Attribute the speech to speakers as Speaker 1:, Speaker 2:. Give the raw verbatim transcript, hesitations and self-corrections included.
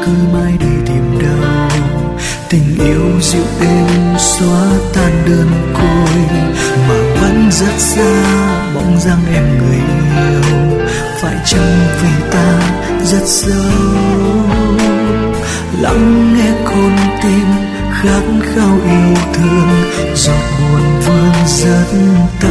Speaker 1: cứ mãi đi tìm đâu. Tình yêu dịu êm xóa tan đơn côi, mà vẫn rất xa bóng dáng em người yêu. Phải chăng vì ta rất sâu, lắng nghe con tim khát khao yêu thương, giọt buồn vương rất